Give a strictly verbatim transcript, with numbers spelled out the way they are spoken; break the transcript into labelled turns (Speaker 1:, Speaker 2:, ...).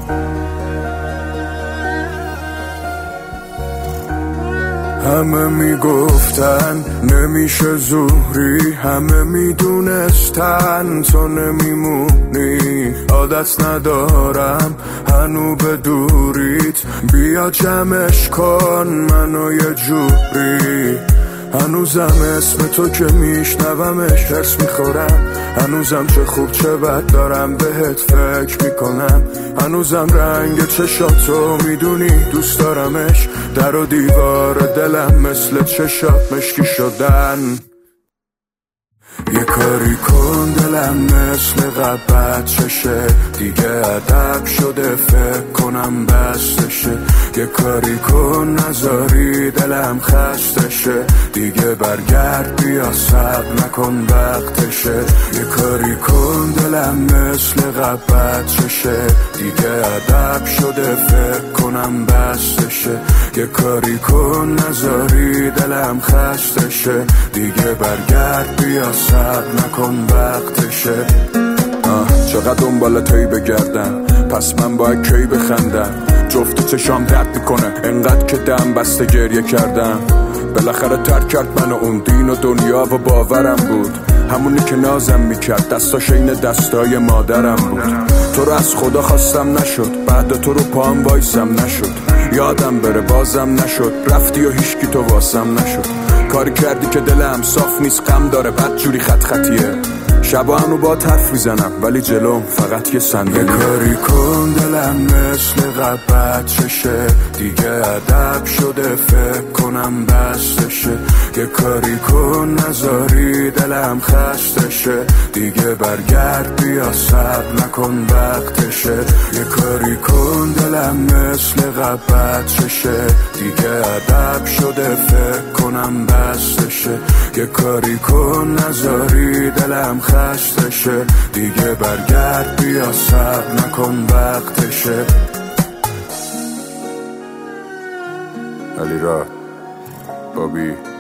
Speaker 1: همه میگفتن نمیشه زوری، همه میدونستن تو نمیمونی. عادت ندارم هنو به دوریت، بیا جمعش کن منو یه جوری. هنوزم اسم تو که میشنومش حرص میخورم، هنوزم چه خوب چه بد دارم بهت فکر میکنم. هنوزم رنگ چشاتو میدونی دوست دارمش، در و دیوار دلم مثل چشات مشکی شدن. یه کاری کن دلم مثل قبط چشه، دیگه ادب شده فکر کنم بستشه. یه کاری کن نذاری دلم خستشه، دیگه برگرد بیا صبر نکن وقتشه. یه کاری کن دلم مثل قبط چشه، دیگه ادب شده فکر کنم بستشه. یه کاری کن نذاری دلم خستشه، دیگه برگرد بیا صبر نکن وقتشه. آه چقدر دنبال توی بگردم، پس من باید کی بخندم؟ جفت چشام درد میکنه انقدر که دم بسته گریه کردم. بالاخره ترک کرد من و اون دین و دنیا و باورم بود، همونی که نازم میکرد دستاش این دستای مادرم بود. تو رو از خدا خواستم نشد، بعد تو رو پام وایسم نشد. یادم بره بازم نشد، رفتی و هیچکی تو واسم نشد. کاری کردی که دلم صاف نیست، غم داره بد جوری خط خطیه. شبا هنو با حرف میزنم ولی جلوم فقط یه صندلی. یه کاری کن دلم مثل قبط چشه، دیگه ادب شده فکر کنم بستشه. یه کاری کن نذاری دلم خستشه، دیگه برگرد بیا صبر نکن وقتشه. یه کاری کن دلم مثل قبط چشه، دیگه ادب شده فکر کنم بستشه. یه کاری کن نذاری دلم خستشه، دیگه برگرد بیا صبر نکن وقتشه. علی را بابی